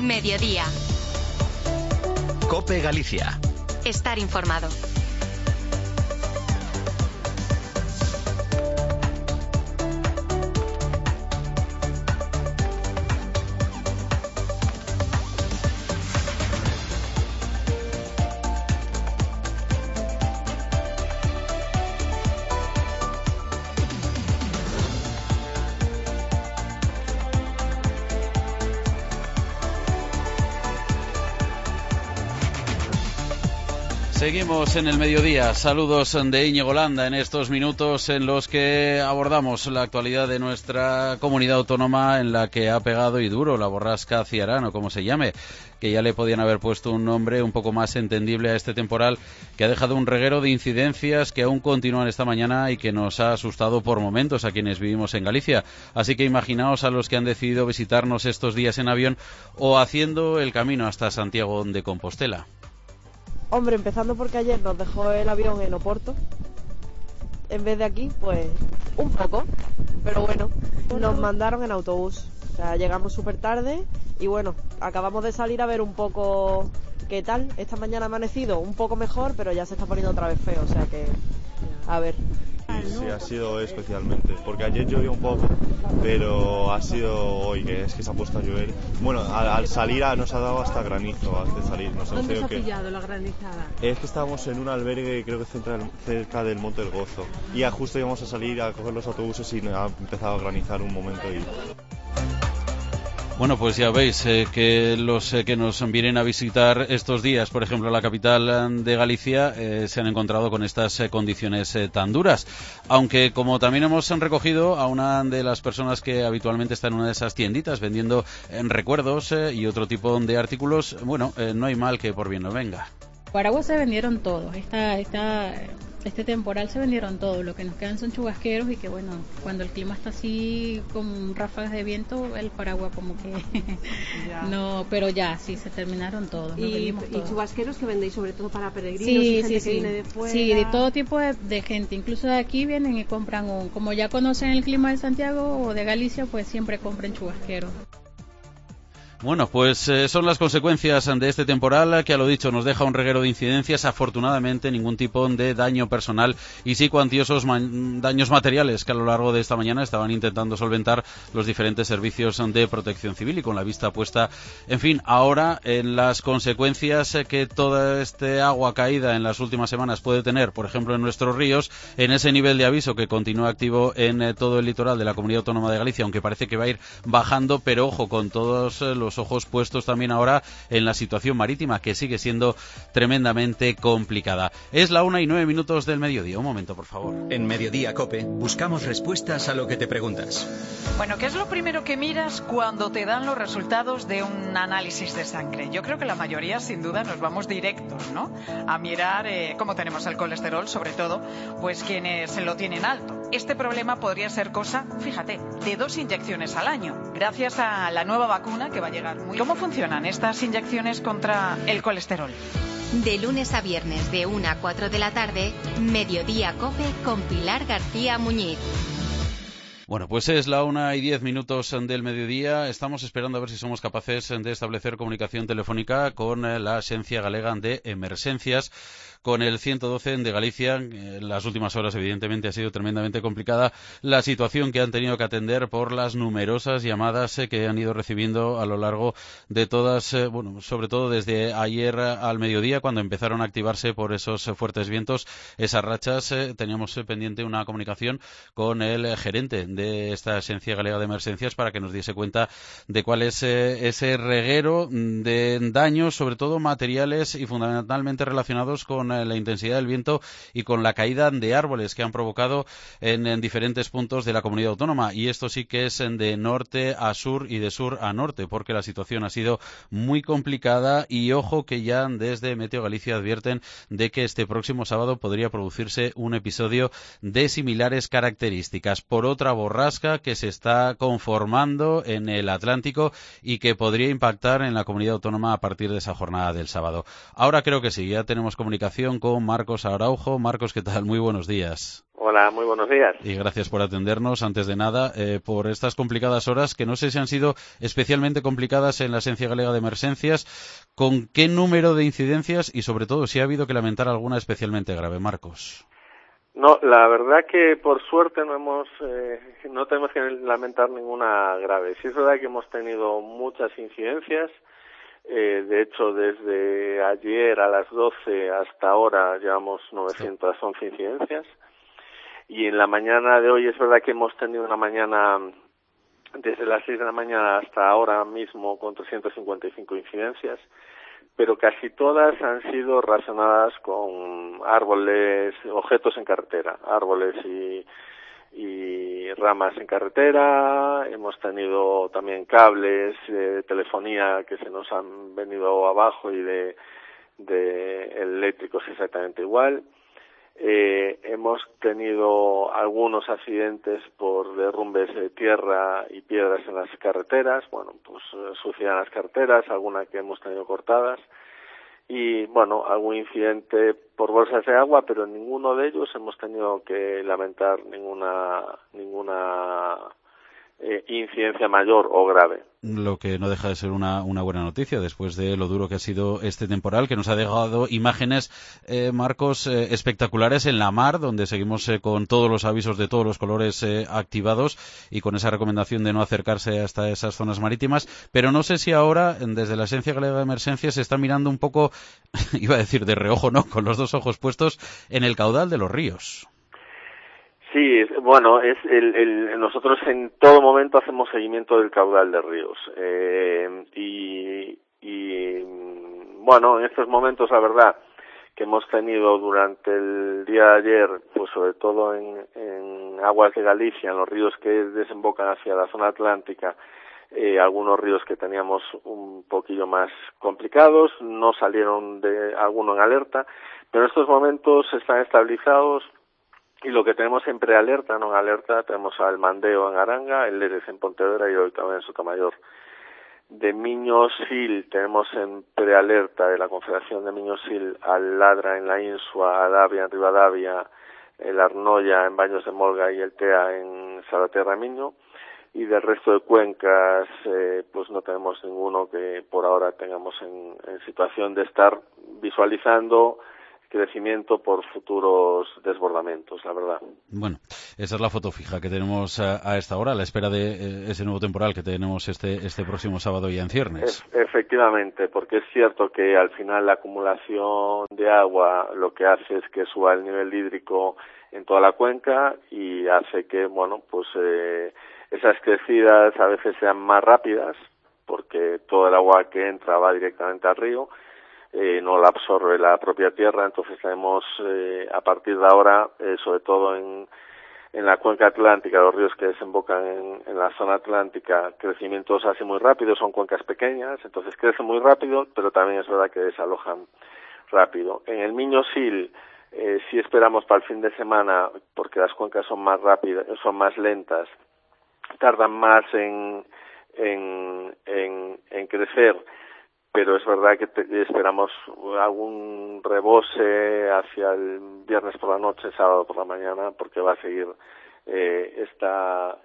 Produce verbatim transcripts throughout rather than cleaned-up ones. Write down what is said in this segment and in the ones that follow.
Mediodía. COPE Galicia. Estar informado. Seguimos en el mediodía. Saludos de Íñigo Landa en estos minutos en los que abordamos la actualidad de nuestra comunidad autónoma, en la que ha pegado y duro la borrasca Ciarán, o como se llame, que ya le podían haber puesto un nombre un poco más entendible a este temporal, que ha dejado un reguero de incidencias que aún continúan esta mañana y que nos ha asustado por momentos a quienes vivimos en Galicia. Así que imaginaos a los que han decidido visitarnos estos días en avión o haciendo el camino hasta Santiago de Compostela. Hombre, empezando porque ayer nos dejó el avión en Oporto, en vez de aquí, pues un poco, pero bueno, nos mandaron en autobús, o sea, llegamos súper tarde y bueno, acabamos de salir a ver un poco qué tal. Esta mañana ha amanecido un poco mejor, pero ya se está poniendo otra vez feo, o sea que, a ver. Sí, sí, ha sido especialmente, porque ayer llovió un poco, pero ha sido hoy, que es que se ha puesto a llover. Bueno, al, al salir a, nos ha dado hasta granizo antes de salir. Nos ¿Dónde se ha que... pillado la granizada? Es que estábamos en un albergue, creo que cerca, cerca del Monte del Gozo, y ya justo íbamos a salir a coger los autobuses y ha empezado a granizar un momento y... Bueno, pues ya veis eh, que los eh, que nos vienen a visitar estos días, por ejemplo, la capital de Galicia, eh, se han encontrado con estas eh, condiciones eh, tan duras. Aunque, como también hemos recogido a una de las personas que habitualmente está en una de esas tienditas vendiendo eh, recuerdos eh, y otro tipo de artículos, bueno, eh, no hay mal que por bien no venga. Paraguas se vendieron todos. Esta, esta, este temporal se vendieron todos. Lo que nos quedan son chubasqueros y que, bueno, cuando el clima está así con ráfagas de viento, el paraguas como que no, pero ya, sí, se terminaron todos. ¿Y, y chubasqueros que vendéis sobre todo para peregrinos? Sí, y gente sí, que sí. viene de fuera? Sí, de todo tipo de, de gente. Incluso de aquí vienen y compran un, como ya conocen el clima de Santiago o de Galicia, pues siempre compran chubasqueros. Bueno, pues eh, son las consecuencias de este temporal que, a lo dicho, nos deja un reguero de incidencias. Afortunadamente, ningún tipo de daño personal y sí cuantiosos ma- daños materiales que a lo largo de esta mañana estaban intentando solventar los diferentes servicios de protección civil, y con la vista puesta, en fin, ahora en las consecuencias que toda este agua caída en las últimas semanas puede tener, por ejemplo, en nuestros ríos, en ese nivel de aviso que continúa activo en eh, todo el litoral de la Comunidad Autónoma de Galicia, aunque parece que va a ir bajando, pero ojo, con todos eh, los los ojos puestos también ahora en la situación marítima, que sigue siendo tremendamente complicada. Es la una y nueve minutos del mediodía. Un momento, por favor. En Mediodía COPE buscamos respuestas a lo que te preguntas. Bueno, ¿qué es lo primero que miras cuando te dan los resultados de un análisis de sangre? Yo creo que la mayoría, sin duda, nos vamos directos, ¿no?, a mirar eh, cómo tenemos el colesterol, sobre todo, pues quienes lo tienen alto. Este problema podría ser cosa, fíjate, de dos inyecciones al año, gracias a la nueva vacuna que va a llegar muy... ¿Cómo funcionan estas inyecciones contra el colesterol? De lunes a viernes de una a cuatro de la tarde, Mediodía COPE con Pilar García Muñiz. Bueno, pues es la una y diez minutos del mediodía. Estamos esperando a ver si somos capaces de establecer comunicación telefónica con la Axencia Galega de Emerxencias, con el ciento doce de Galicia. En las últimas horas, evidentemente, ha sido tremendamente complicada la situación que han tenido que atender por las numerosas llamadas eh, que han ido recibiendo a lo largo de todas, eh, bueno, sobre todo desde ayer al mediodía, cuando empezaron a activarse por esos eh, fuertes vientos, esas rachas. Eh, teníamos eh, pendiente una comunicación con el eh, gerente de esta Agencia Galega de Emerxencias para que nos diese cuenta de cuál es eh, ese reguero de daños, sobre todo materiales y fundamentalmente relacionados con la intensidad del viento y con la caída de árboles que han provocado en, en diferentes puntos de la comunidad autónoma. Y esto sí que es de norte a sur y de sur a norte, porque la situación ha sido muy complicada. Y ojo que ya desde Meteo Galicia advierten de que este próximo sábado podría producirse un episodio de similares características por otra borrasca que se está conformando en el Atlántico y que podría impactar en la comunidad autónoma a partir de esa jornada del sábado. Ahora creo que sí, ya tenemos comunicación comunicación con Marcos Araujo. Marcos, ¿qué tal? Muy buenos días. Hola, muy buenos días. Y gracias por atendernos, antes de nada, eh, por estas complicadas horas, que no sé si han sido especialmente complicadas en la Agencia Galega de Emergencias. ¿Con qué número de incidencias y, sobre todo, si ha habido que lamentar alguna especialmente grave? Marcos. No, la verdad que por suerte no hemos, eh, no tenemos que lamentar ninguna grave. Sí es verdad que hemos tenido muchas incidencias. Eh, de hecho, desde ayer a las doce hasta ahora llevamos novecientas once incidencias. Y en la mañana de hoy es verdad que hemos tenido una mañana, desde las seis de la mañana hasta ahora mismo, con trescientas cincuenta y cinco incidencias, pero casi todas han sido relacionadas con árboles, objetos en carretera, árboles y, y ramas en carretera. Hemos tenido también cables de telefonía que se nos han venido abajo y de, de eléctricos exactamente igual. Eh, hemos tenido algunos accidentes por derrumbes de tierra y piedras en las carreteras, bueno, pues suciedad en las carreteras, alguna que hemos tenido cortadas, y bueno, algún incidente por bolsas de agua, pero en ninguno de ellos hemos tenido que lamentar ninguna ninguna eh, incidencia mayor o grave. Lo que no deja de ser una, una buena noticia después de lo duro que ha sido este temporal, que nos ha dejado imágenes, eh, Marcos, eh, espectaculares en la mar, donde seguimos eh, con todos los avisos de todos los colores eh, activados y con esa recomendación de no acercarse hasta esas zonas marítimas. Pero no sé si ahora, desde la Agencia Galega de Emergencias, se está mirando un poco, iba a decir de reojo, ¿no?, con los dos ojos puestos en el caudal de los ríos. Sí, bueno, es el, el, nosotros en todo momento hacemos seguimiento del caudal de ríos eh, y, y bueno, en estos momentos la verdad que hemos tenido durante el día de ayer, pues sobre todo en, en aguas de Galicia, en los ríos que desembocan hacia la zona atlántica, eh, algunos ríos que teníamos un poquillo más complicados, no salieron de alguno en alerta, pero en estos momentos están estabilizados. Y lo que tenemos en prealerta, no en alerta, tenemos al Mandeo en Aranga, el Lérez en Pontevedra y hoy también en Sotomayor. De Miño-Sil tenemos en prealerta de la Confederación de Miño-Sil al Ladra en la Insua, a Davia en Ribadavia, el Arnoya en Baños de Molga y el Tea en Salaterra Miño. Y del resto de cuencas, eh, pues no tenemos ninguno que por ahora tengamos en, en situación de estar visualizando crecimiento por futuros desbordamientos, la verdad. Bueno, esa es la foto fija que tenemos a, a esta hora, a la espera de eh, ese nuevo temporal que tenemos este este próximo sábado ya en ciernes. E- efectivamente, porque es cierto que al final la acumulación de agua lo que hace es que suba el nivel hídrico en toda la cuenca y hace que, bueno, pues eh, esas crecidas a veces sean más rápidas, porque todo el agua que entra va directamente al río, Eh, no la absorbe la propia tierra, entonces tenemos eh, a partir de ahora, eh, sobre todo en, en la cuenca atlántica, los ríos que desembocan en, en la zona atlántica, crecimientos así muy rápidos, son cuencas pequeñas, entonces crecen muy rápido, pero también es verdad que desalojan rápido. En el Miño-Sil eh, sí esperamos para el fin de semana, porque las cuencas son más rápidas, son más lentas, tardan más en, en, en, en crecer, pero es verdad que te, esperamos algún rebose hacia el viernes por la noche, sábado por la mañana, porque va a seguir eh, esta,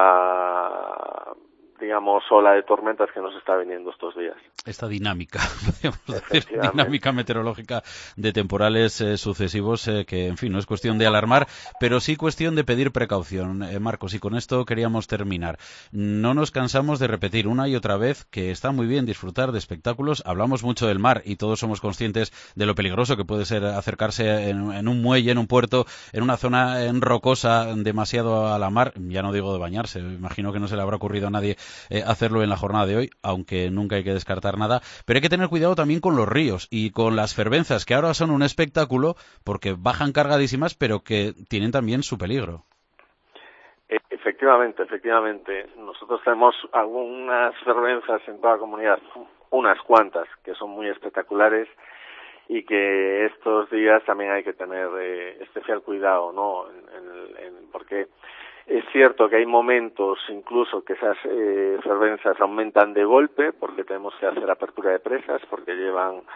esta, digamos, ola de tormentas que nos está viniendo estos días. Esta dinámica, podemos decir, dinámica meteorológica de temporales eh, sucesivos, eh, que, en fin, no es cuestión de alarmar, pero sí cuestión de pedir precaución. Eh, Marcos, y con esto queríamos terminar. No nos cansamos de repetir una y otra vez que está muy bien disfrutar de espectáculos. Hablamos mucho del mar y todos somos conscientes de lo peligroso que puede ser acercarse en, en un muelle, en un puerto, en una zona en rocosa demasiado a la mar. Ya no digo de bañarse, imagino que no se le habrá ocurrido a nadie eh, hacerlo en la jornada de hoy, aunque nunca hay que descartar nada, pero hay que tener cuidado también con los ríos y con las fervenzas, que ahora son un espectáculo porque bajan cargadísimas, pero que tienen también su peligro. Efectivamente, efectivamente. Nosotros tenemos algunas fervenzas en toda la comunidad, unas cuantas, que son muy espectaculares y que estos días también hay que tener eh, especial cuidado, ¿no? En, en, en, porque es cierto que hay momentos incluso que esas eh, fervenzas aumentan de golpe porque tenemos que hacer apertura de presas, porque llevan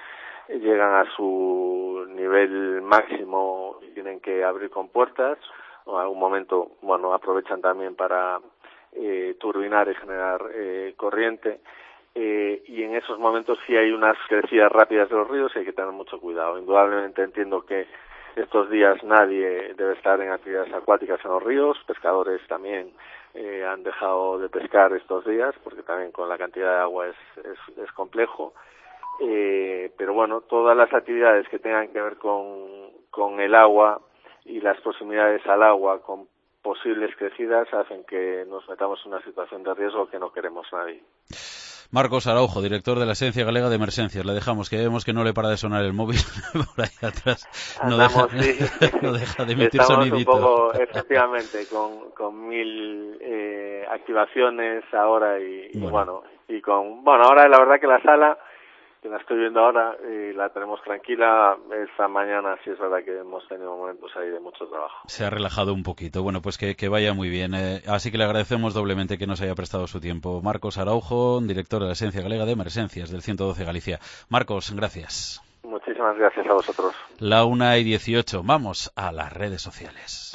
llegan a su nivel máximo y tienen que abrir compuertas, o en algún momento, bueno, aprovechan también para eh, turbinar y generar eh, corriente. Eh, y en esos momentos sí hay unas crecidas rápidas de los ríos y hay que tener mucho cuidado. Indudablemente entiendo que estos días nadie debe estar en actividades acuáticas en los ríos, pescadores también eh, han dejado de pescar estos días porque también con la cantidad de agua es, es, es complejo, eh, pero bueno, todas las actividades que tengan que ver con, con el agua y las proximidades al agua con posibles crecidas hacen que nos metamos en una situación de riesgo que no queremos nadie. Marcos Araujo, director de la Agencia Galega de Emergencias. Le dejamos, que vemos que no le para de sonar el móvil por ahí atrás. No, Andamos, deja, sí. no deja de emitir Estamos sonidito. un poco, efectivamente, con, con mil eh, activaciones ahora y, bueno. y bueno, y con, bueno, ahora la verdad que la sala, que la estoy viendo ahora, y la tenemos tranquila. Esta mañana sí es verdad que hemos tenido momentos ahí de mucho trabajo. Se ha relajado un poquito. Bueno, pues que, que vaya muy bien. Eh, así que le agradecemos doblemente que nos haya prestado su tiempo. Marcos Araujo, director de la Agencia Galega de Emergencias del ciento doce Galicia. Marcos, gracias. Muchísimas gracias a vosotros. La una y dieciocho. Vamos a las redes sociales.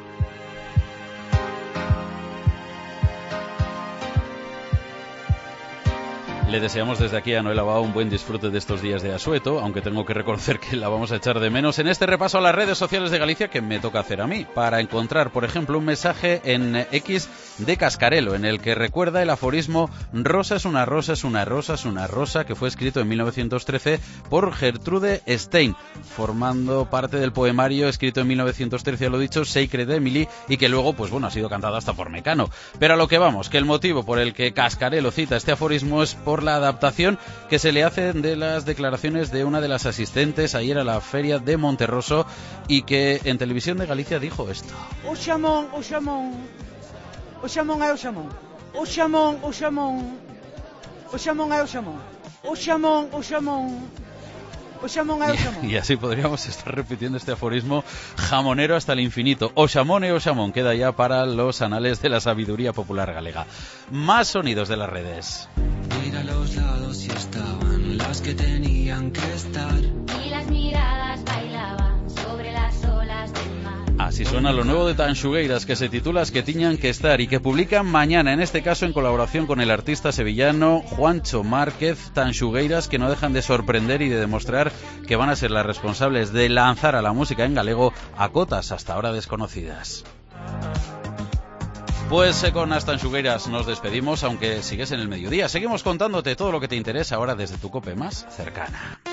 Le deseamos desde aquí a Noel Abao un buen disfrute de estos días de asueto, aunque tengo que reconocer que la vamos a echar de menos en este repaso a las redes sociales de Galicia que me toca hacer a mí, para encontrar, por ejemplo, un mensaje en X de Cascarelo, en el que recuerda el aforismo "Rosa es una rosa, es una rosa, es una rosa", que fue escrito en mil novecientos trece por Gertrude Stein, formando parte del poemario escrito en mil novecientos trece, ya lo he dicho, Sacred Emily, y que luego, pues bueno, ha sido cantado hasta por Mecano. Pero a lo que vamos, que el motivo por el que Cascarelo cita este aforismo es por la adaptación que se le hace de las declaraciones de una de las asistentes ayer a la feria de Monterroso y que en Televisión de Galicia dijo esto. O xamón, o xamón, o xamón é o xamón, o xamón, o xamón, o xamón é o xamón, o xamón, o xamón, o xamón é o xamón. Y, y así podríamos estar repitiendo este aforismo jamonero hasta el infinito. O xamón e o xamón queda ya para los anales de la sabiduría popular galega. Más sonidos de las redes. Ir a los lados y estaban las que tenían que estar. Y las miradas bailaban sobre las olas del mar. Así suena lo nuevo de Tanxugueiras, que se titula As que tiñan que estar, y que publican mañana, en este caso en colaboración con el artista sevillano Juancho Márquez. Tanxugueiras que no dejan de sorprender y de demostrar que van a ser las responsables de lanzar a la música en galego a cotas hasta ahora desconocidas. Pues eh, con As Tanxugueiras nos despedimos, aunque sigues en el mediodía. Seguimos contándote todo lo que te interesa ahora desde tu COPE más cercana.